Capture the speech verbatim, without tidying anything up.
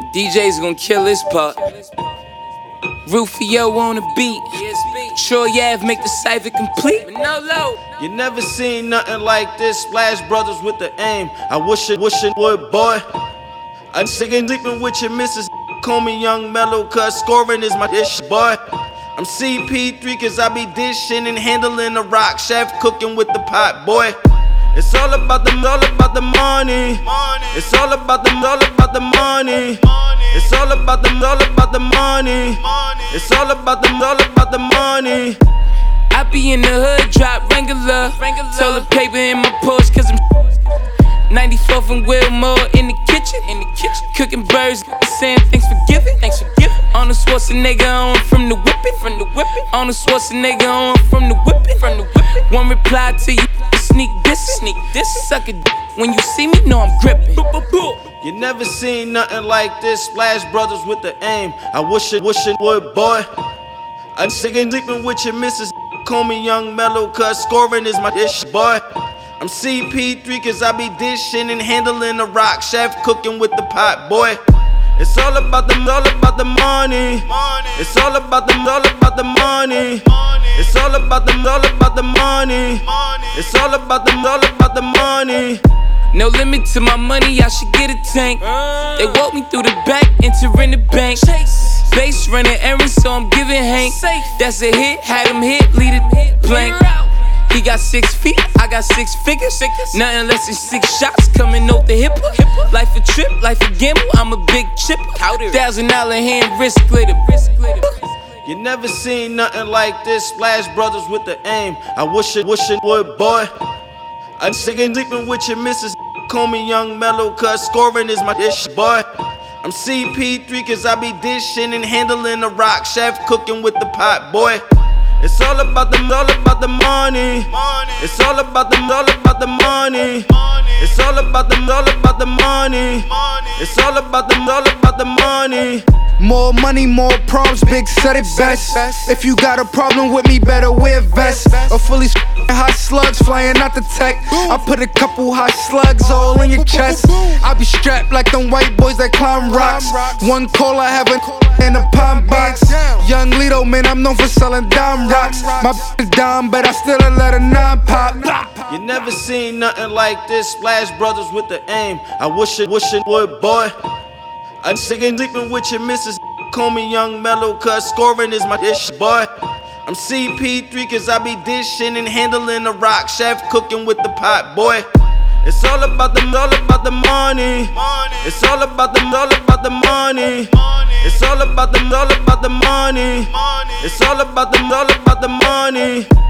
D J's gonna kill this part. Rufio on the beat. Troy Ave make the cipher complete. No low. You never seen nothing like this. Splash Brothers with the aim. I wish it, wish it would, boy. I'm singing, sleeping with your missus. Call me Young Mellow, cause scoring is my dish, boy. I'm C P three, cause I be dishing and handling the rock. Chef cooking with the pot, boy. It's all about the, all about the money. It's all about the, all about the money. It's all about the, all about the money. It's all about the, all about the money. I be in the hood, drop Wrangler. Toilet paper in my Porsche, cause I'm ninety-fourth and Wilmore in the kitchen. In the kitchen, cooking birds, saying thanks for giving. Thanks for giving. On the Schwarzenegger on from the whipping, from the whipping. On the Schwarzenegger on from the whipping, from the whipping. One reply to you, sneak this, sneak this. Suck it when you see me, know I'm gripping. You never seen nothing like this. Splash Brothers with the aim. I wish it, wish it would, boy. I'm singing, sleeping with your missus. Call me Young Mellow, cause scoring is my dish, boy. I'm C P three, cause I be dishing and handling the rock. Chef cooking with the pot, boy. It's all about the, all about the money. It's all about the, all about the money. It's all about the, all about the money. It's all about the, all about the money. No limit to my money, I should get a tank. They walk me through the back, entering the bank. Base running errands, so I'm giving Hank. That's a hit, had him hit, lead it blank. He got six feet, I got six figures. Nothing less than six shots coming off the hip. Life a trip, life a gamble, I'm a big chip. Thousand dollar hand wrist glitter. You never seen nothing like this. Splash Brothers with the aim. I wish it, wish it would, boy. I'm singing, sleeping with your missus. Call me Young Mellow, cause scoring is my dish, boy. I'm C P three, cause I be dishing and handling the rock. Chef cooking with the pot, boy. It's all about the, all about the money. It's all about the, all about the money. It's all about the, all about the money. It's all about the, all about the money. More money, more problems, big said it best. If you got a problem with me, better wear vest. Or fully hot slugs flying out the tech. I put a couple hot slugs all in your chest. I be strapped like them white boys that climb rocks. One call I have a in a palm box. Young Lido, man, I'm known for selling dime rocks. My is down, but I still let a nine pop. You never seen nothing like this. Splash Brothers with the aim. I wish it, wish it would, boy. I'm singing, sleeping with your missus. Call me Young Mellow, cause scoring is my dish, boy. I'm C P three, cause I be dishing and handling the rock. Chef cooking with the pot, boy. It's all about the, all about the money. It's all about the, all about the money. It's all about the, all about the money. It's all about the, all about the money.